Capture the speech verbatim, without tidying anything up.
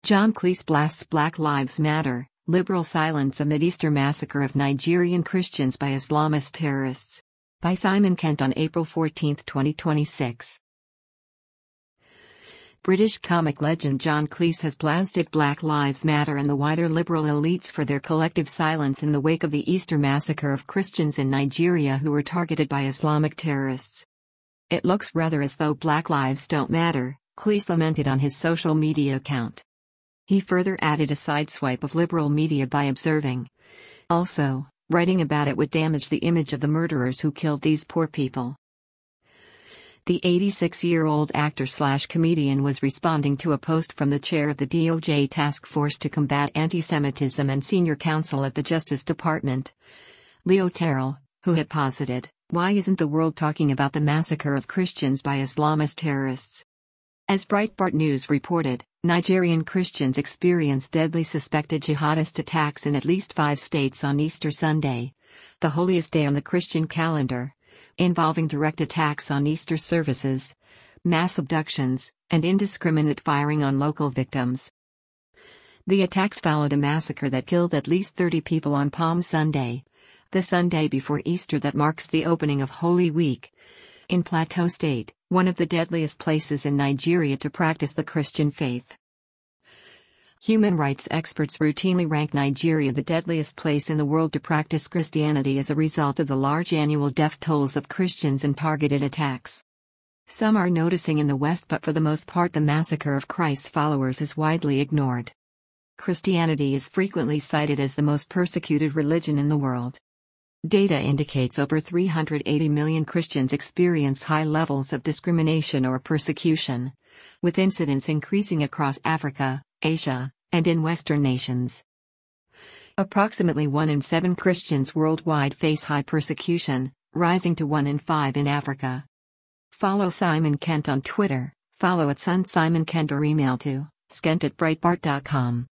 John Cleese blasts Black Lives Matter, liberal silence amid Easter massacre of Nigerian Christians by Islamist terrorists. By Simon Kent on April fourteenth, twenty twenty-six. British comic legend John Cleese has blasted Black Lives Matter and the wider liberal elites for their collective silence in the wake of the Easter massacre of Christians in Nigeria who were targeted by Islamic terrorists. "It looks rather as though Black lives don't matter," Cleese lamented on his social media account. He further added a sideswipe of liberal media by observing, "Also, writing about it would damage the image of the murderers who killed these poor people." The eighty-six-year-old actor-slash-comedian was responding to a post from the chair of the D O J Task Force to Combat Anti-Semitism and senior counsel at the Justice Department, Leo Terrell, who had posited, "Why isn't the world talking about the massacre of Christians by Islamist terrorists?" As Breitbart News reported, Nigerian Christians experienced deadly suspected jihadist attacks in at least five states on Easter Sunday, the holiest day on the Christian calendar, involving direct attacks on Easter services, mass abductions, and indiscriminate firing on local victims. The attacks followed a massacre that killed at least thirty people on Palm Sunday, the Sunday before Easter that marks the opening of Holy Week, in Plateau State, one of the deadliest places in Nigeria to practice the Christian faith. Human rights experts routinely rank Nigeria the deadliest place in the world to practice Christianity as a result of the large annual death tolls of Christians in targeted attacks. Some are noticing in the West, but for the most part the massacre of Christ's followers is widely ignored. Christianity is frequently cited as the most persecuted religion in the world. Data indicates over three hundred eighty million Christians experience high levels of discrimination or persecution, with incidents increasing across Africa, Asia, and in Western nations. Approximately one in seven Christians worldwide face high persecution, rising to one in five in Africa. Follow Simon Kent on Twitter, follow at Son Simon Kent or email to skent at breitbart dot com.